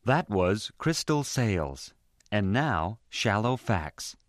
That was Crystal Sales. And now, Shallow Facts.